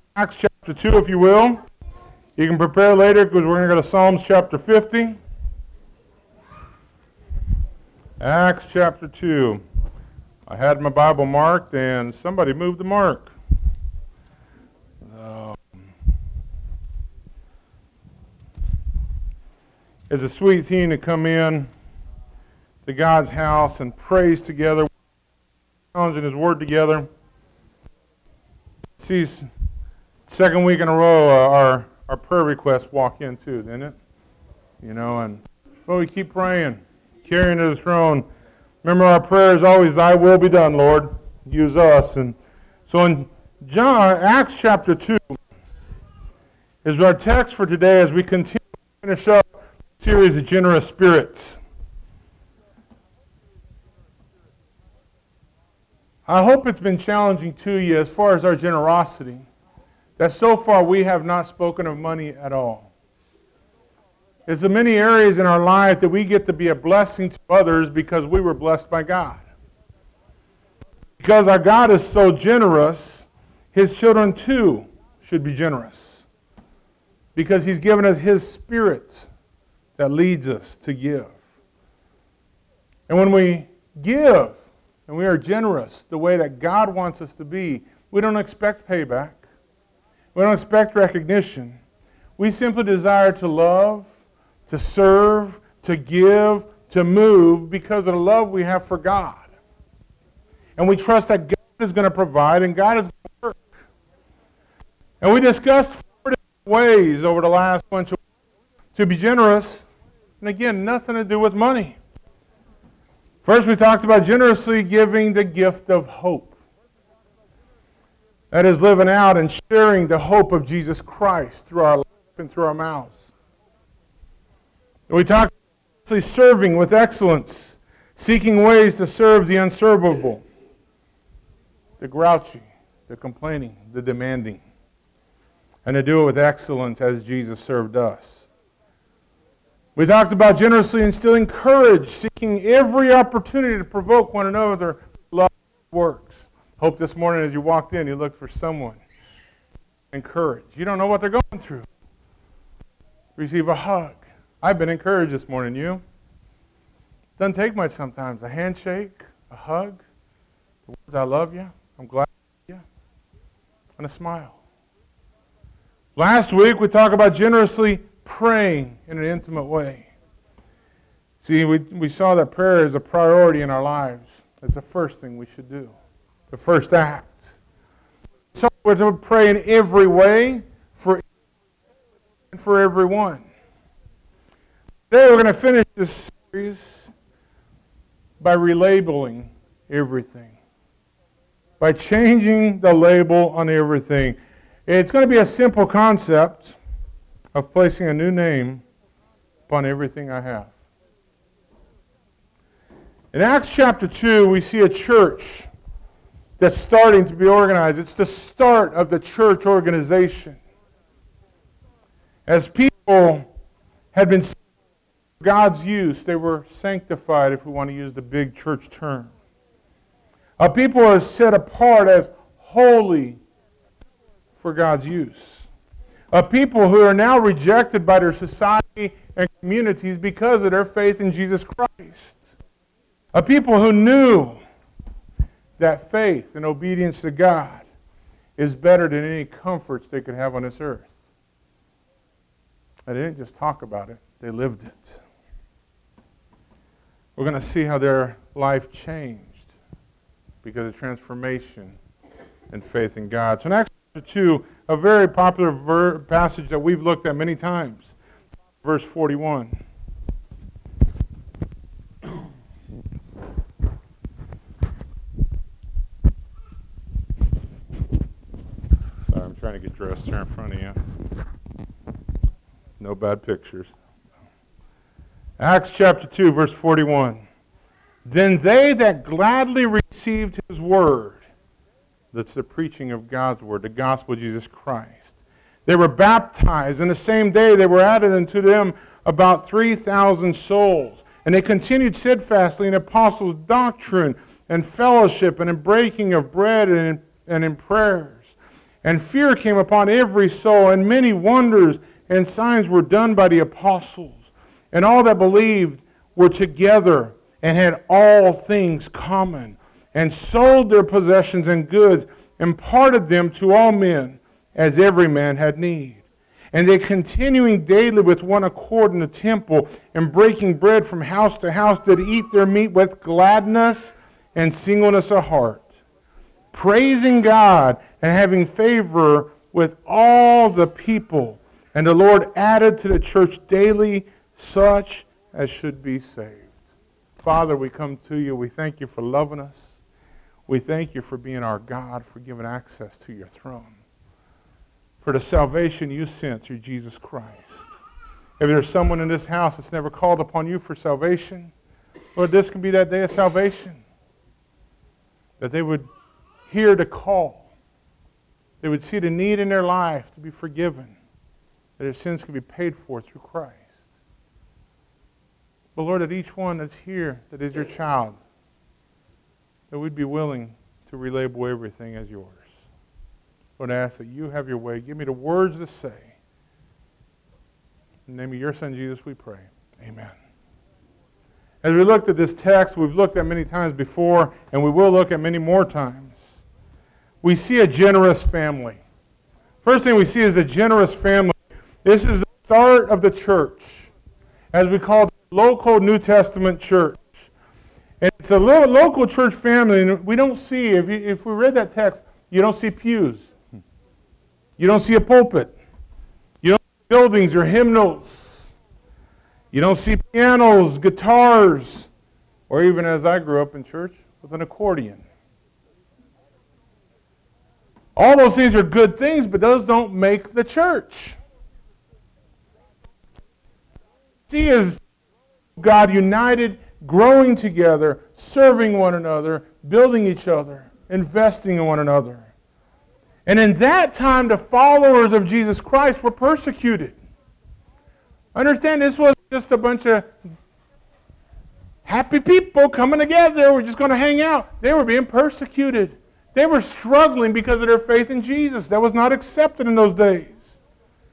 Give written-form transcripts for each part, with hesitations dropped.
Acts chapter 2, if you will. You can prepare later because we're going to go to Psalms chapter 50. Acts chapter 2. I had my Bible marked and somebody moved the mark. It's a sweet thing to come in to God's house and praise together, challenging His Word together. See, second week in a row, our prayer requests walk in too, didn't it? You know, and we keep praying, carrying to the throne. Remember, our prayer is always, "Thy will be done, Lord. Use us." And so in Acts chapter 2 is our text for today as we continue to finish up the series of generous spirits. I hope it's been challenging to you as far as our generosity, that so far we have not spoken of money at all. There's many areas in our life that we get to be a blessing to others because we were blessed by God. Because our God is so generous, His children too should be generous. Because He's given us His Spirit that leads us to give. And when we give, and we are generous the way that God wants us to be, we don't expect payback. We don't expect recognition. We simply desire to love, to serve, to give, to move because of the love we have for God. And we trust that God is going to provide and God is going to work. And we discussed 4 different ways over the last bunch of weeks to be generous. And again, nothing to do with money. First, we talked about generously giving the gift of hope. That is living out and sharing the hope of Jesus Christ through our life and through our mouths. And we talked about serving with excellence, seeking ways to serve the unservable, the grouchy, the complaining, the demanding, and to do it with excellence as Jesus served us. We talked about generously instilling courage, seeking every opportunity to provoke one another to love works. Hope this morning as you walked in, you looked for someone encouraged. You don't know what they're going through. Receive a hug. I've been encouraged this morning. You? Doesn't take much sometimes. A handshake, a hug, the words, "I love you," "I'm glad to see you," and a smile. Last week we talked about generously praying in an intimate way. See, we saw that prayer is a priority in our lives. It's the first thing we should do. The first act. So we're to pray in every way for everyone. Today we're going to finish this series by relabeling everything. By changing the label on everything. It's going to be a simple concept of placing a new name upon everything I have. In Acts chapter 2, we see a church that's starting to be organized. It's the start of the church organization. As people had been saved for God's use, they were sanctified, if we want to use the big church term. People are set apart as holy for God's use. People who are now rejected by their society and communities because of their faith in Jesus Christ. People who knew that faith and obedience to God is better than any comforts they could have on this earth. And they didn't just talk about it, they lived it. We're going to see how their life changed because of transformation and faith in God. So in Acts chapter 2, a very popular passage that we've looked at many times. Verse 41. Sorry, I'm trying to get dressed here in front of you. No bad pictures. Acts chapter 2, verse 41. Then they that gladly received His word, that's the preaching of God's word, the gospel of Jesus Christ. They were baptized, and the same day they were added unto them about 3,000 souls. And they continued steadfastly in apostles' doctrine and fellowship and in breaking of bread and in prayers. And fear came upon every soul, and many wonders and signs were done by the apostles. And all that believed were together and had all things common, and sold their possessions and goods, and parted them to all men, as every man had need. And they, continuing daily with one accord in the temple, and breaking bread from house to house, did eat their meat with gladness and singleness of heart, praising God and having favor with all the people. And the Lord added to the church daily such as should be saved. Father, we come to you. We thank you for loving us. We thank you for being our God, for giving access to your throne, for the salvation you sent through Jesus Christ. If there's someone in this house that's never called upon you for salvation, Lord, this can be that day of salvation, that they would hear the call. They would see the need in their life to be forgiven, that their sins can be paid for through Christ. But Lord, that each one that's here that is your child, that we'd be willing to relabel everything as yours. Lord, I ask that you have your way. Give me the words to say. In the name of your Son, Jesus, we pray. Amen. As we looked at this text, we've looked at many times before, and we will look at many more times. We see a generous family. First thing we see is a generous family. This is the start of the church, as we call it, the local New Testament church. And it's a local church family, and we don't see, if we read that text, you don't see pews. You don't see a pulpit. You don't see buildings or hymnals. You don't see pianos, guitars, or even as I grew up in church, with an accordion. All those things are good things, but those don't make the church. See, is God united, growing together, serving one another, building each other, investing in one another. And in that time, the followers of Jesus Christ were persecuted. Understand, this wasn't just a bunch of happy people coming together. We're just going to hang out. They were being persecuted. They were struggling because of their faith in Jesus. That was not accepted in those days.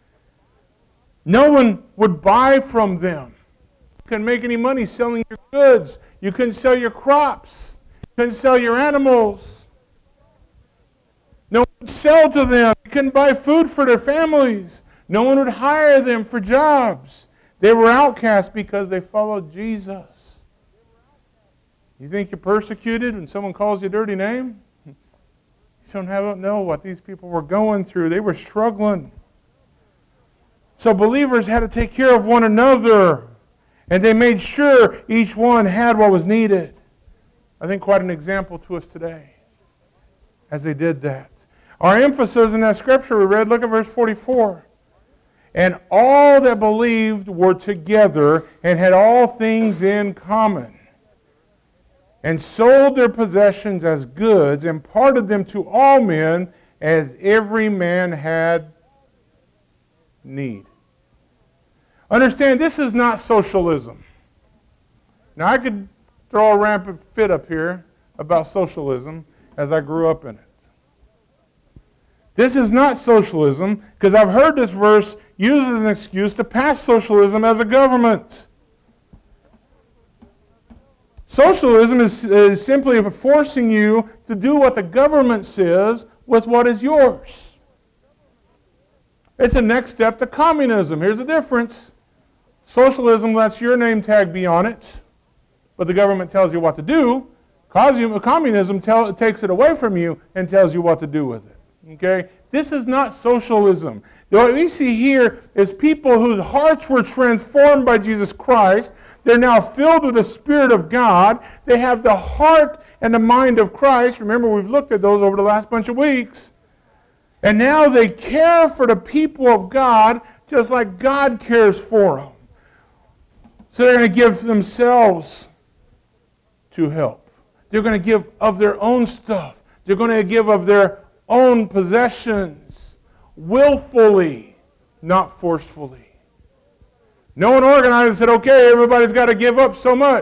No one would buy from them. You couldn't make any money selling your goods. You couldn't sell your crops. You couldn't sell your animals. No one would sell to them. You couldn't buy food for their families. No one would hire them for jobs. They were outcasts because they followed Jesus. You think you're persecuted when someone calls you a dirty name? You don't know what these people were going through. They were struggling. So believers had to take care of one another. And they made sure each one had what was needed. I think quite an example to us today as they did that. Our emphasis in that scripture we read, look at verse 44. And all that believed were together and had all things in common, and sold their possessions as goods, and parted them to all men as every man had need. Understand, this is not socialism. Now, I could throw a rampant fit up here about socialism as I grew up in it. This is not socialism, because I've heard this verse used as an excuse to pass socialism as a government. Socialism is simply forcing you to do what the government says with what is yours. It's a next step to communism. Here's the difference. Socialism lets your name tag be on it, but the government tells you what to do. Communism takes it away from you and tells you what to do with it. Okay? This is not socialism. What we see here is people whose hearts were transformed by Jesus Christ. They're now filled with the Spirit of God. They have the heart and the mind of Christ. Remember, we've looked at those over the last bunch of weeks. And now they care for the people of God just like God cares for them. So they're going to give themselves to help. They're going to give of their own stuff. They're going to give of their own possessions, willfully, not forcefully. No one organized and said, okay, everybody's got to give up so much.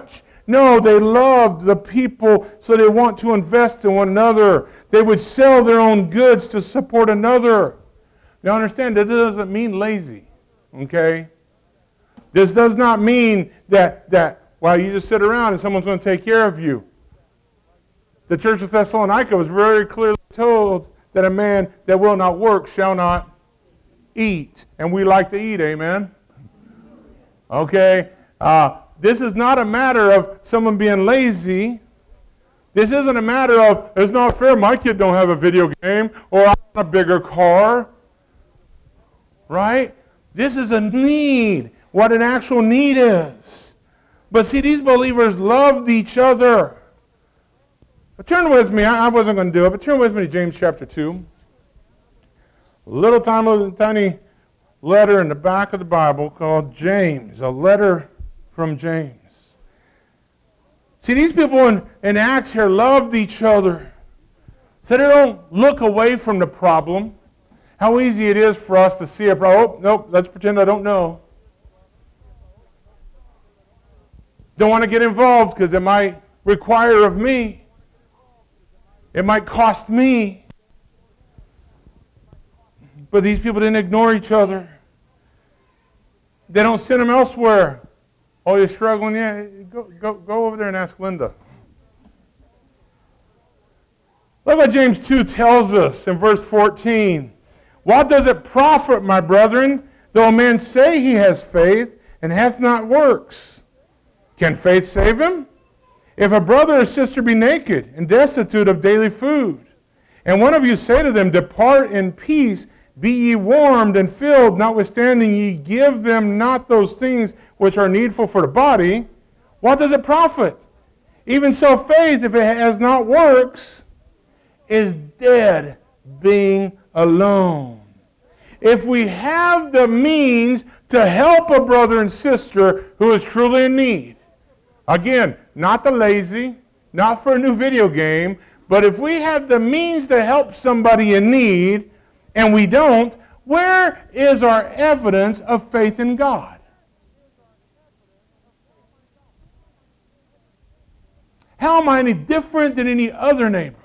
No, they loved the people, so they want to invest in one another. They would sell their own goods to support another. Now understand, that doesn't mean lazy, okay? This does not mean that while you just sit around and someone's going to take care of you. The church of Thessalonica was very clearly told that a man that will not work shall not eat. And we like to eat, amen? Okay? This is not a matter of someone being lazy. This isn't a matter of, it's not fair, my kid don't have a video game, or I want a bigger car. Right? This is a need, what an actual need is. But see, these believers loved each other. But turn with me, I wasn't going to do it, but turn with me to James chapter 2. A little tiny letter in the back of the Bible called James, a letter from James. See, these people in Acts here loved each other. So they don't look away from the problem. How easy it is for us to see a problem. Oh, nope, let's pretend I don't know. Don't want to get involved because it might require of me. It might cost me. But these people didn't ignore each other. They don't send them elsewhere. Oh, you're struggling? Yeah, go over there and ask Linda. Look what James 2 tells us in verse 14. What does it profit, my brethren, though a man say he has faith and hath not works? Can faith save him? If a brother or sister be naked and destitute of daily food, and one of you say to them, depart in peace, be ye warmed and filled, notwithstanding ye give them not those things which are needful for the body, what does it profit? Even so faith, if it has not works, is dead, being alone. If we have the means to help a brother and sister who is truly in need, again, not the lazy, not for a new video game, but if we have the means to help somebody in need, and we don't, where is our evidence of faith in God? How am I any different than any other neighbor?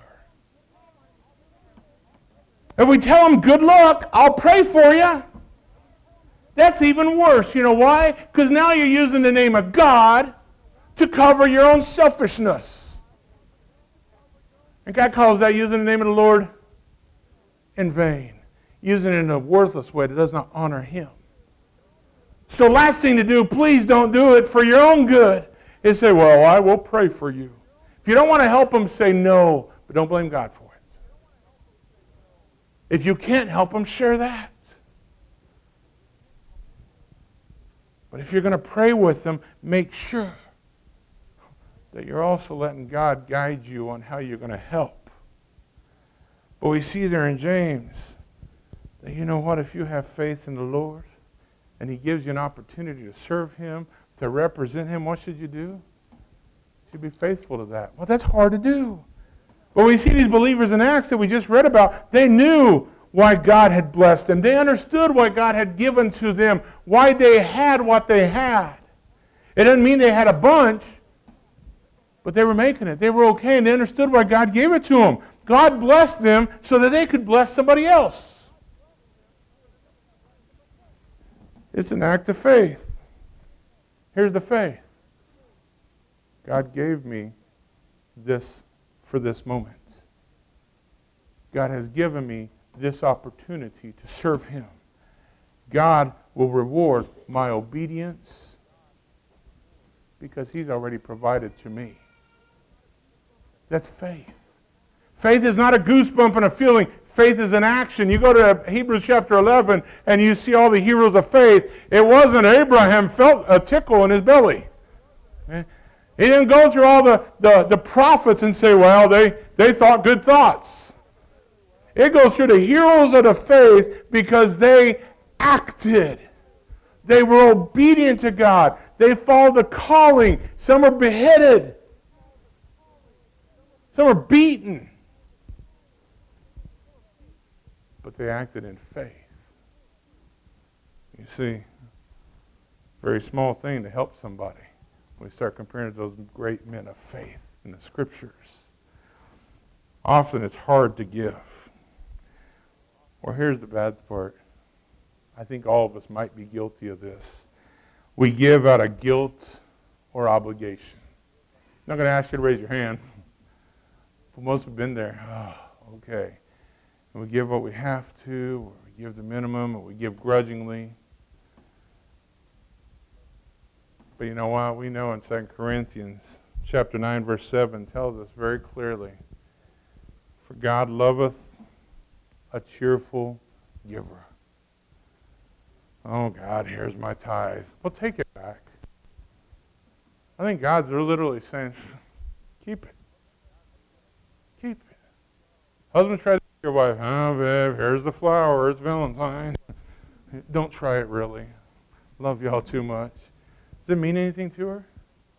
If we tell them, good luck, I'll pray for you, that's even worse. You know why? Because now you're using the name of God to cover your own selfishness. And God calls that using the name of the Lord in vain. Using it in a worthless way that does not honor Him. So last thing to do, please don't do it for your own good, is say, well, I will pray for you. If you don't want to help them, say no, but don't blame God for it. If you can't help them, share that. But if you're going to pray with them, make sure that you're also letting God guide you on how you're going to help. But we see there in James that, you know what, if you have faith in the Lord and He gives you an opportunity to serve Him, to represent Him, what should you do? You should be faithful to that. Well, that's hard to do. But we see these believers in Acts that we just read about, they knew why God had blessed them. They understood why God had given to them, why they had what they had. It doesn't mean they had a bunch, but they were making it. They were okay, and they understood why God gave it to them. God blessed them so that they could bless somebody else. It's an act of faith. Here's the faith. God gave me this for this moment. God has given me this opportunity to serve Him. God will reward my obedience because He's already provided to me. That's faith. Faith is not a goosebump and a feeling. Faith is an action. You go to Hebrews chapter 11 and you see all the heroes of faith. It wasn't Abraham felt a tickle in his belly. He didn't go through all the prophets and say, well, they thought good thoughts. It goes through the heroes of the faith because they acted. They were obedient to God. They followed the calling. Some are beheaded. Some are beaten. But they acted in faith. You see, very small thing to help somebody. We start comparing to those great men of faith in the Scriptures. Often it's hard to give. Well, here's the bad part. I think all of us might be guilty of this. We give out of guilt or obligation. I'm not going to ask you to raise your hand, but most have been there. Oh, okay. And we give what we have to, or we give the minimum, or we give grudgingly. But you know what? We know in 2 Corinthians chapter 9, verse 7 tells us very clearly, for God loveth a cheerful giver. Oh, God, here's my tithe. Well, take it back. I think God's literally saying, keep it. Keep it. Husbands try to tell your wife, oh, babe, here's the flower. It's Valentine's. Don't try it, really. Love y'all too much. Does it mean anything to her?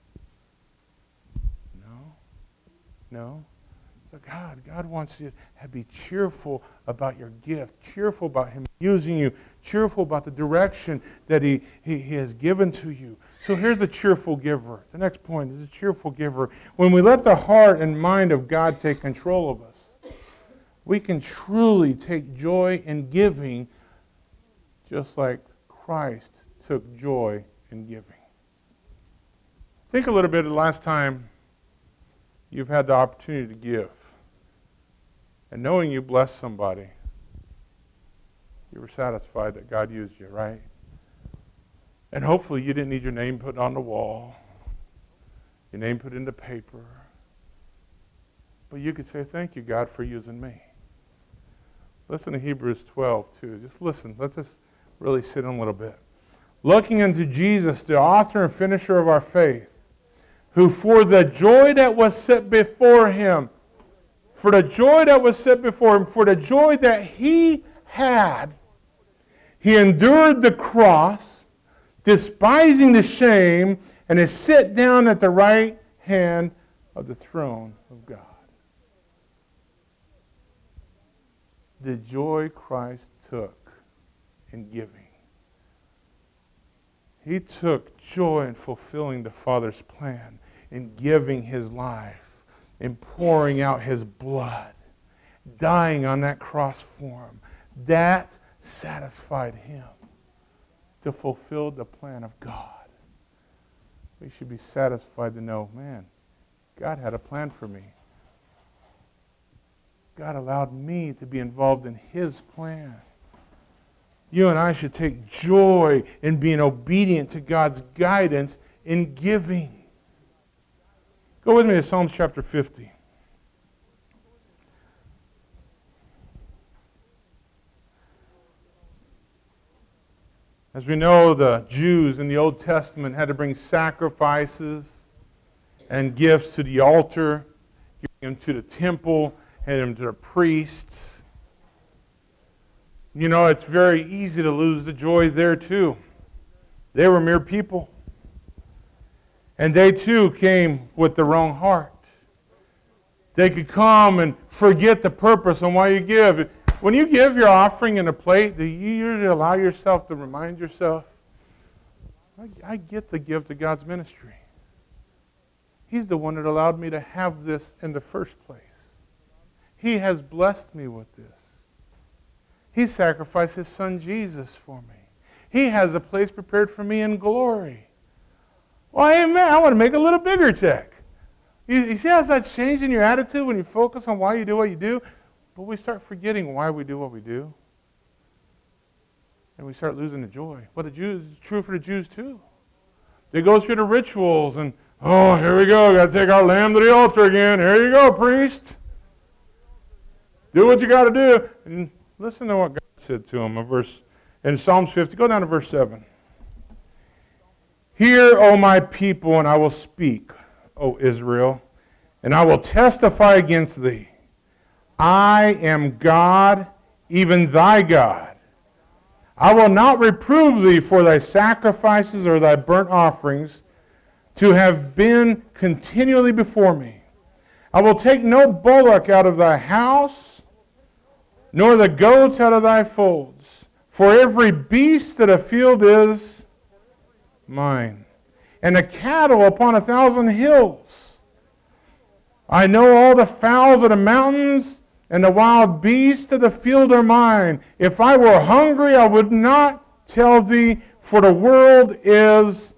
No. No. So God wants you to be cheerful about your gift, cheerful about Him using you, cheerful about the direction that He has given to you. So here's the cheerful giver. The next point is the cheerful giver. When we let the heart and mind of God take control of us, we can truly take joy in giving just like Christ took joy in giving. Think a little bit of the last time you've had the opportunity to give. And knowing you blessed somebody, you were satisfied that God used you, right? And hopefully you didn't need your name put on the wall, your name put in the paper. But you could say, thank you, God, for using me. Listen to Hebrews 12, too. Just listen. Let this really sit in a little bit. Looking unto Jesus, the author and finisher of our faith, who for the joy that was set before Him, for the joy that was set before Him, for the joy that He had, He endured the cross, despising the shame, and is set down at the right hand of the throne of God. The joy Christ took in giving. He took joy in fulfilling the Father's plan, in giving His life, in pouring out His blood, dying on that cross for Him. That satisfied Him to fulfill the plan of God. We should be satisfied to know, man, God had a plan for me. God allowed me to be involved in His plan. You and I should take joy in being obedient to God's guidance in giving. Go with me to Psalms chapter 50. As we know, the Jews in the Old Testament had to bring sacrifices and gifts to the altar, giving them to the temple, handing them to the priests. You know, it's very easy to lose the joy there too. They were mere people. And they too came with the wrong heart. They could come and forget the purpose and why you give. When you give your offering in a plate, do you usually allow yourself to remind yourself, I get to give to God's ministry. He's the one that allowed me to have this in the first place. He has blessed me with this. He sacrificed His Son Jesus for me. He has a place prepared for me in glory. Well, amen. I want to make a little bigger check. You see how that's changing your attitude when you focus on why you do what you do? But we start forgetting why we do what we do. And we start losing the joy. Well, the Jews, it's true for the Jews too. They go through the rituals and, oh, here we go. Got to take our lamb to the altar again. Here you go, priest. Do what you got to do. And listen to what God said to him in Psalms 50. Go down to verse 7. Hear, O my people, and I will speak, O Israel, and I will testify against thee. I am God, even thy God. I will not reprove thee for thy sacrifices or thy burnt offerings to have been continually before me. I will take no bullock out of thy house, nor the goats out of thy folds. For every beast of the field is mine, and the cattle upon 1,000 hills. I know all the fowls of the mountains, and the wild beasts of the field are mine. If I were hungry, I would not tell thee, for the world is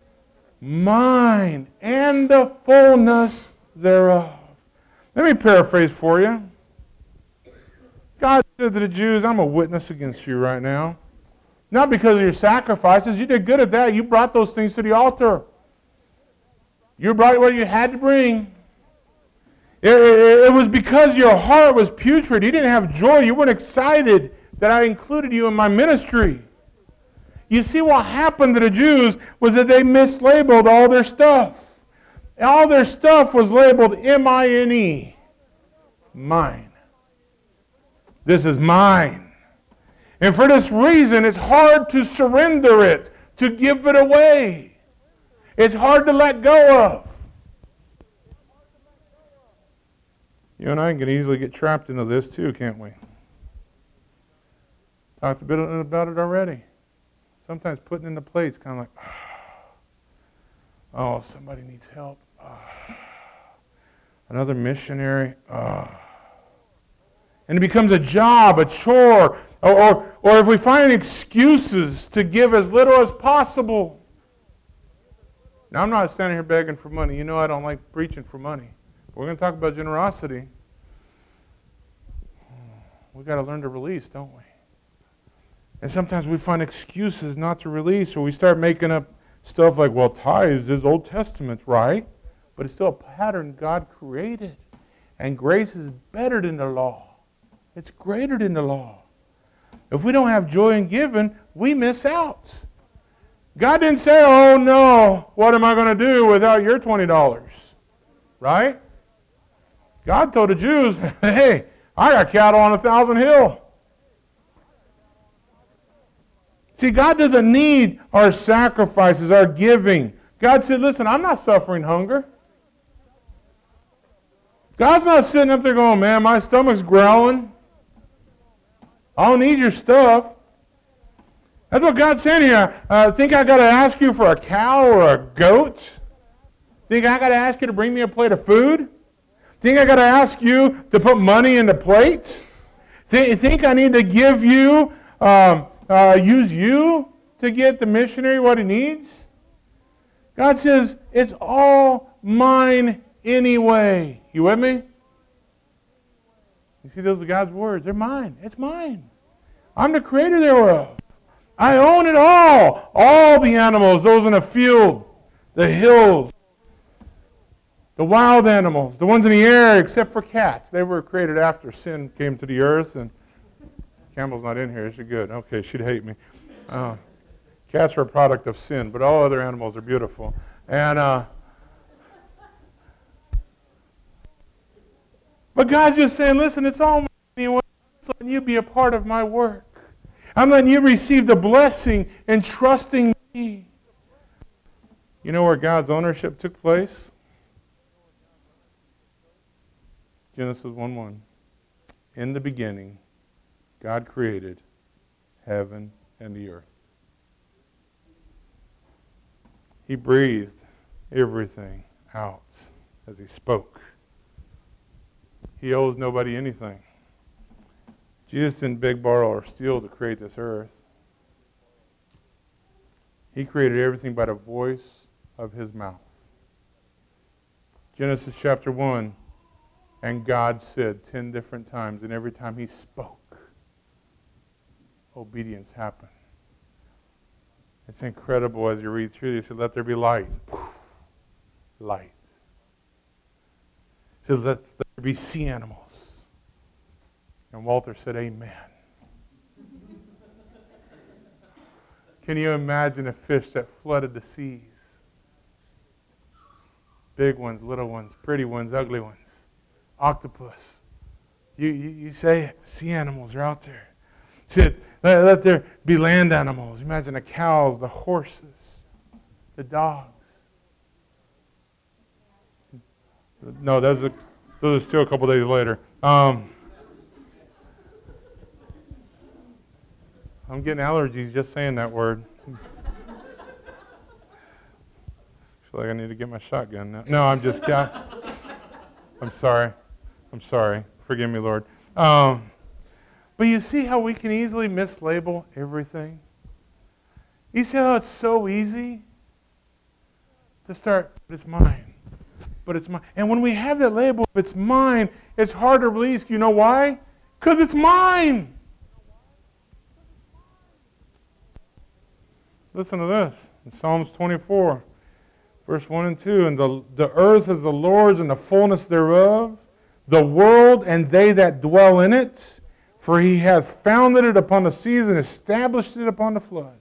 mine, and the fullness thereof. Let me paraphrase for you. God said to the Jews, I'm a witness against you right now. Not because of your sacrifices. You did good at that. You brought those things to the altar. You brought what you had to bring. It was because your heart was putrid. You didn't have joy. You weren't excited that I included you in my ministry. You see, what happened to the Jews was that they mislabeled all their stuff. All their stuff was labeled M-I-N-E. Mine. This is mine. And for this reason, it's hard to surrender it, to give it away. It's hard to let go of. You and I can easily get trapped into this too, can't we? Talked a bit about it already. Sometimes putting in the plates kind of like, oh, somebody needs help. Another missionary. And it becomes a job, a chore, or if we find excuses to give as little as possible. Now, I'm not standing here begging for money. You know I don't like preaching for money. We're going to talk about generosity. We've got to learn to release, don't we? And sometimes we find excuses not to release, or we start making up stuff like, well, tithes is Old Testament, right? But it's still a pattern God created. And grace is better than the law. It's greater than the law. If we don't have joy in giving, we miss out. God didn't say, oh no, what am I going to do without your $20? Right? God told the Jews, hey, I got cattle on 1,000 hills. See, God doesn't need our sacrifices, our giving. God said, listen, I'm not suffering hunger. God's not sitting up there going, man, my stomach's growling. I don't need your stuff. That's what God's saying here. Think I got to ask you for a cow or a goat? Think I got to ask you to bring me a plate of food? Think I got to ask you to put money in the plate? Think I need to give you... use you to get the missionary what he needs? God says, it's all mine anyway. You with me? You see, those are God's words. They're mine. It's mine. I'm the creator thereof. I own it all. All the animals, those in the field, the hills, the wild animals, the ones in the air, except for cats. They were created after sin came to the earth, and Campbell's not in here. Is she good? Okay, she'd hate me. Cats are a product of sin, but all other animals are beautiful. And but God's just saying, listen, it's all mine anyway. I'm just letting you be a part of my work. I'm letting you receive the blessing and trusting me. You know where God's ownership took place? Genesis 1:1. In the beginning, God created heaven and the earth. He breathed everything out as he spoke. He owes nobody anything. Jesus didn't beg, borrow, or steal to create this earth. He created everything by the voice of his mouth. Genesis chapter 1, and God said 10 different times, and every time he spoke, obedience happened. It's incredible as you read through this. He said, let there be light. Light. He said, let there be sea animals. And Walter said, amen. Can you imagine a fish that flooded the seas? Big ones, little ones, pretty ones, ugly ones. Octopus. You say it. Sea animals are out there. He said, let there be land animals. Imagine the cows, the horses, the dogs. No, those are still a couple days later. I'm getting allergies just saying that word. feel like I need to get my shotgun now. No, I'm just kidding. I'm sorry. I'm sorry. Forgive me, Lord. But you see how we can easily mislabel everything? You see how it's so easy to start, but it's mine. But it's mine. And when we have that label, if it's mine, it's hard to release. You know why? Because it's mine. Listen to this. In Psalms 24, verse 1 and 2. And the earth is the Lord's and the fullness thereof, the world and they that dwell in it. For he hath founded it upon the seas and established it upon the floods.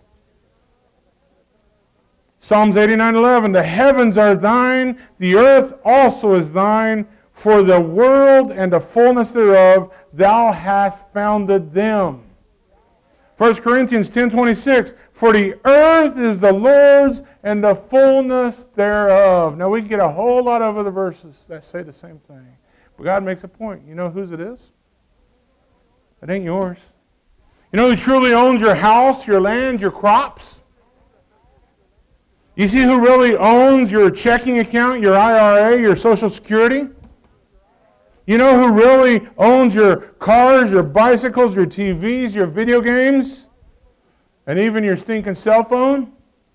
Psalms 89:11. The heavens are thine, the earth also is thine, for the world and the fullness thereof, thou hast founded them. 1 Corinthians 10:26. For the earth is the Lord's and the fullness thereof. Now we can get a whole lot of other verses that say the same thing. But God makes a point. You know whose it is? It ain't yours. You know who truly owns your house, your land, your crops? You see who really owns your checking account, your IRA, your Social Security? You know who really owns your cars, your bicycles, your TVs, your video games, and even your stinking cell phone?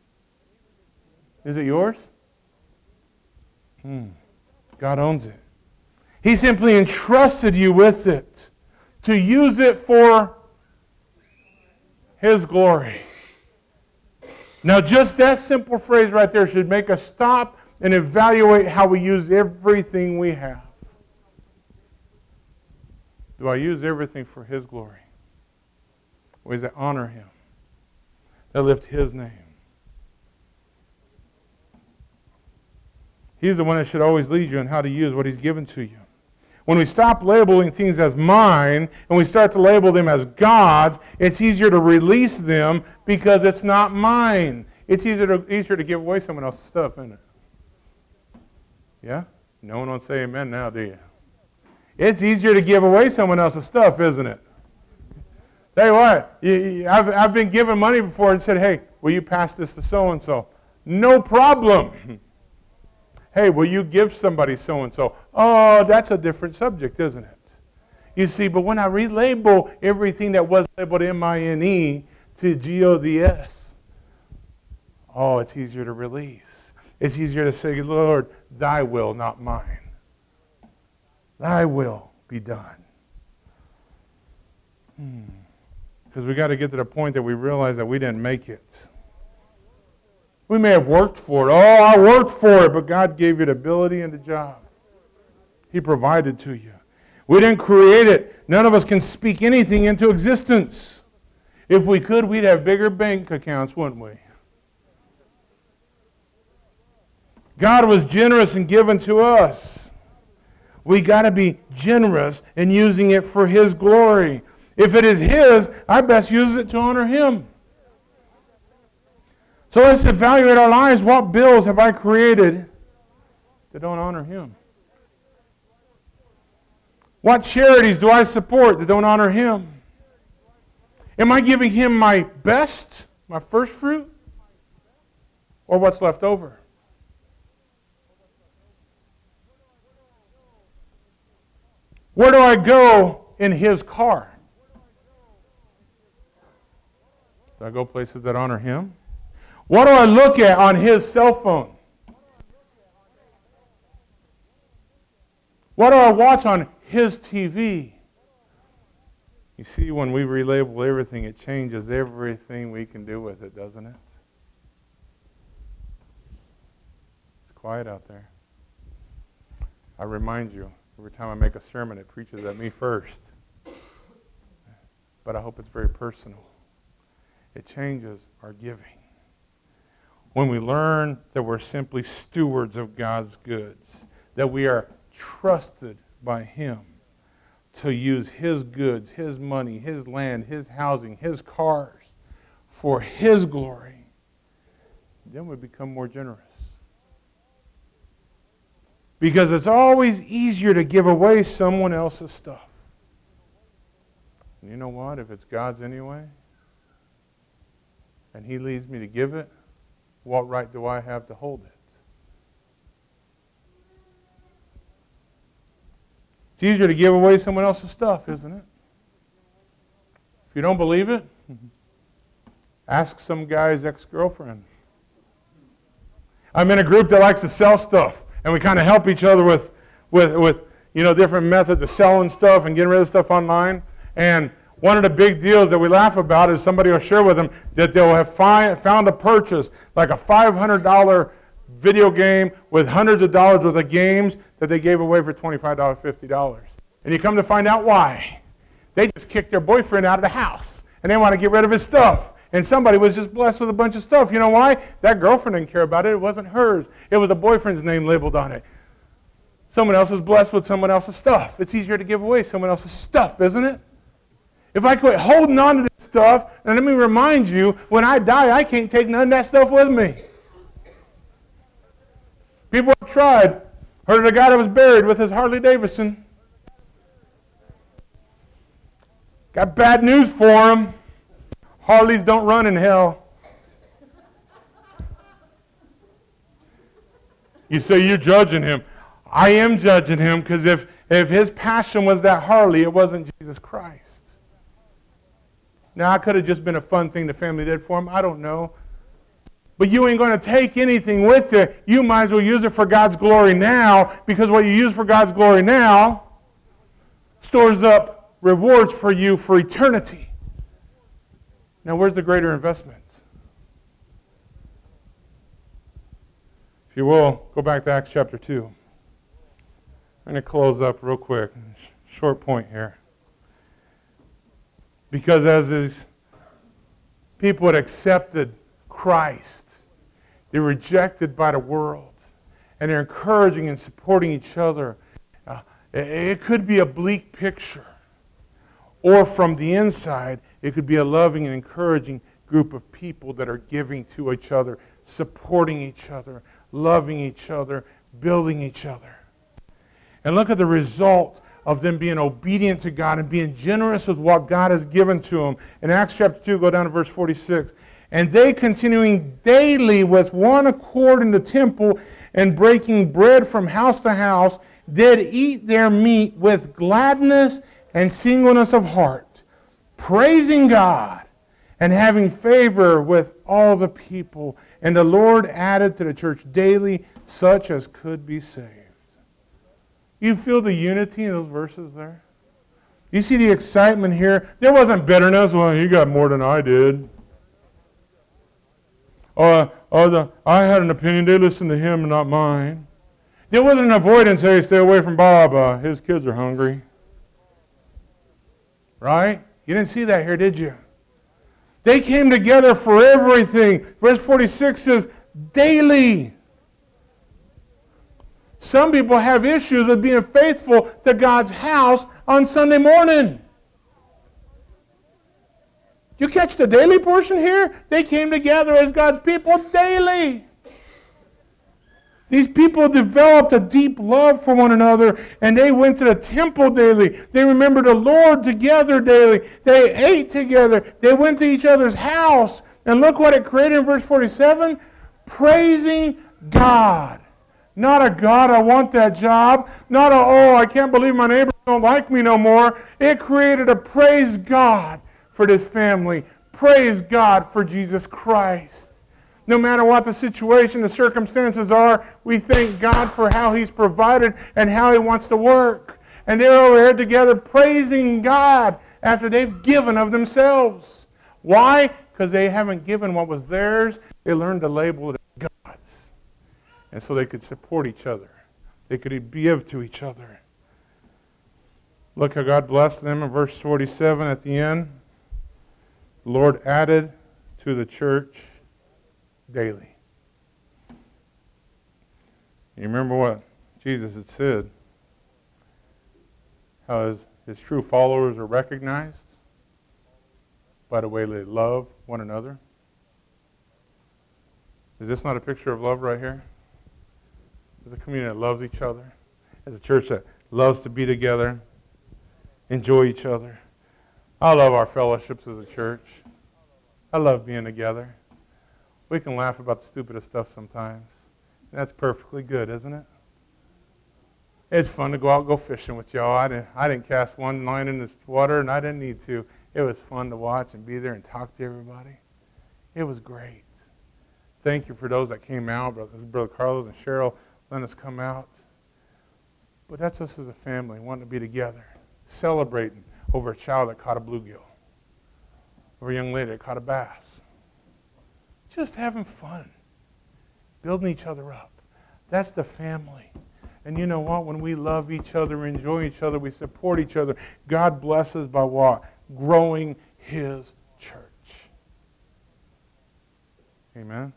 Is it yours? God owns it. He simply entrusted you with it to use it for His glory. Now, just that simple phrase right there should make us stop and evaluate how we use everything we have. Do I use everything for His glory? Ways that honor Him, that lift His name? He's the one that should always lead you in how to use what He's given to you. When we stop labeling things as mine and we start to label them as God's, it's easier to release them because it's not mine. It's easier to give away someone else's stuff, isn't it? Yeah? No one will say amen now, do you? It's easier to give away someone else's stuff, isn't it? Tell you what, I've been given money before and said, hey, will you pass this to so-and-so? No problem. Hey, will you give somebody so-and-so? Oh, that's a different subject, isn't it? You see, but when I relabel everything that was labeled M-I-N-E to G-O-D-S, oh, it's easier to release. It's easier to say, Lord, thy will, not mine. Thy will be done. Because we got to get to the point that we realize that we didn't make it. We may have worked for it. Oh, I worked for it, but God gave you the ability and the job. He provided to you. We didn't create it. None of us can speak anything into existence. If we could, we'd have bigger bank accounts, wouldn't we? God was generous and given to us. We got to be generous in using it for His glory. If it is His, I best use it to honor Him. So let's evaluate our lives. What bills have I created that don't honor Him? What charities do I support that don't honor Him? Am I giving Him my best, my first fruit, or what's left over? Where do I go in His car? Do I go places that honor Him? What do I look at on His cell phone? What do I watch on His TV? You see, when we relabel everything, it changes everything we can do with it, doesn't it? It's quiet out there. I remind you, every time I make a sermon, it preaches at me first. But I hope it's very personal. It changes our giving. When we learn that we're simply stewards of God's goods, that we are trusted by Him to use His goods, His money, His land, His housing, His cars for His glory, then we become more generous. Because it's always easier to give away someone else's stuff. And you know what? If it's God's anyway, and He leads me to give it, what right do I have to hold it? It's easier to give away someone else's stuff, isn't it? If you don't believe it, ask some guy's ex-girlfriend. I'm in a group that likes to sell stuff, and we kind of help each other with different methods of selling stuff and getting rid of stuff online. And one of the big deals that we laugh about is somebody will share with them that they'll have found a purchase, like a $500 video game with hundreds of dollars worth of games that they gave away for $25, $50. And you come to find out why. They just kicked their boyfriend out of the house, and they want to get rid of his stuff. And somebody was just blessed with a bunch of stuff. You know why? That girlfriend didn't care about it. It wasn't hers. It was the boyfriend's name labeled on it. Someone else is blessed with someone else's stuff. It's easier to give away someone else's stuff, isn't it? If I quit holding on to this stuff, and let me remind you, when I die, I can't take none of that stuff with me. People have tried. Heard of a guy that was buried with his Harley Davidson. Got bad news for him. Harleys don't run in hell. You say you're judging him. I am judging him because if his passion was that Harley, it wasn't Jesus Christ. Now, it could have just been a fun thing the family did for him. I don't know. But you ain't going to take anything with you. You might as well use it for God's glory now, because what you use for God's glory now stores up rewards for you for eternity. Now, where's the greater investment? If you will, go back to Acts chapter 2. I'm going to close up real quick. Short point here. Because as these people had accepted Christ, they're rejected by the world, and they're encouraging and supporting each other. It could be a bleak picture, or from the inside, it could be a loving and encouraging group of people that are giving to each other, supporting each other, loving each other, building each other. And look at the result of them being obedient to God and being generous with what God has given to them. In Acts chapter 2, go down to verse 46. And they, continuing daily with one accord in the temple and breaking bread from house to house, did eat their meat with gladness and singleness of heart, praising God and having favor with all the people. And the Lord added to the church daily such as could be saved. You feel the unity in those verses there? You see the excitement here? There wasn't bitterness. Well, you got more than I did. I had an opinion. They listened to him and not mine. There wasn't an avoidance. Hey, stay away from Bob. His kids are hungry. Right? You didn't see that here, did you? They came together for everything. Verse 46 says, daily. Some people have issues with being faithful to God's house on Sunday morning. You catch the daily portion here? They came together as God's people daily. These people developed a deep love for one another, and they went to the temple daily. They remembered the Lord together daily. They ate together. They went to each other's house. And look what it created in verse 47. Praising God. Not a God, I want that job. Not a, oh, I can't believe my neighbors don't like me no more. It created a praise God for this family. Praise God for Jesus Christ. No matter what the situation, the circumstances are, we thank God for how He's provided and how He wants to work. And they're over here together praising God after they've given of themselves. Why? Because they haven't given what was theirs. They learned to label it as God's. And so they could support each other. They could give to each other. Look how God blessed them in verse 47 at the end. The Lord added to the church daily. You remember what Jesus had said? How his true followers are recognized by the way they love one another. Is this not a picture of love right here? As a community that loves each other, as a church that loves to be together, enjoy each other. I love our fellowships as a church. I love being together. We can laugh about the stupidest stuff sometimes. That's perfectly good, isn't it? It's fun to go out and go fishing with y'all. I didn't cast one line in the water, and I didn't need to. It was fun to watch and be there and talk to everybody. It was great. Thank you for those that came out, Brother Carlos and Cheryl, letting us come out. But that's us as a family, wanting to be together, celebrating over a child that caught a bluegill, or a young lady that caught a bass. Just having fun, building each other up. That's the family. And you know what? When we love each other, enjoy each other, we support each other, God blesses by what? Growing His church. Amen?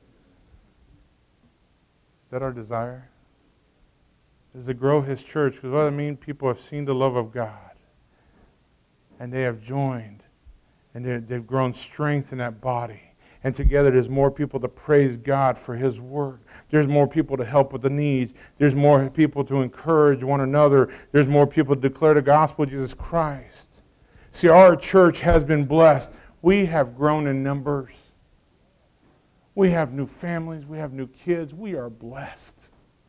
Is that our desire? Is to grow His church? Because what I mean, people have seen the love of God. And they have joined. And they've grown strength in that body. And together there's more people to praise God for His work. There's more people to help with the needs. There's more people to encourage one another. There's more people to declare the gospel of Jesus Christ. See, our church has been blessed. We have grown in numbers. We have new families. We have new kids. We are blessed.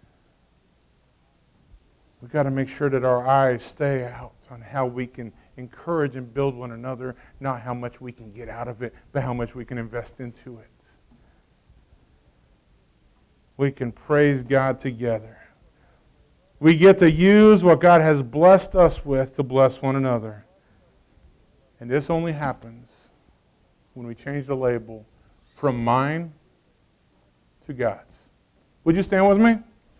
We've got to make sure that our eyes stay out on how we can encourage and build one another, not how much we can get out of it, but how much we can invest into it. We can praise God together. We get to use what God has blessed us with to bless one another. And this only happens when we change the label from mine to God's. Would you stand with me?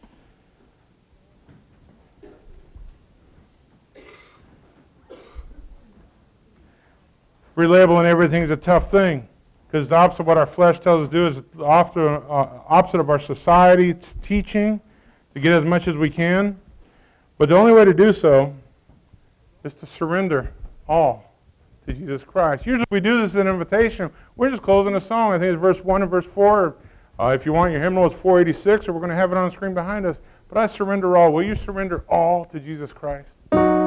Relabeling everything is a tough thing, because the opposite of what our flesh tells us to do is the opposite of our society teaching, to get as much as we can. But the only way to do so is to surrender all to Jesus Christ. Usually we do this in an invitation. We're just closing a song. I think it's verse 1 and verse 4. If you want your hymnal, it's 486, or we're going to have it on the screen behind us. But I surrender all. Will you surrender all to Jesus Christ?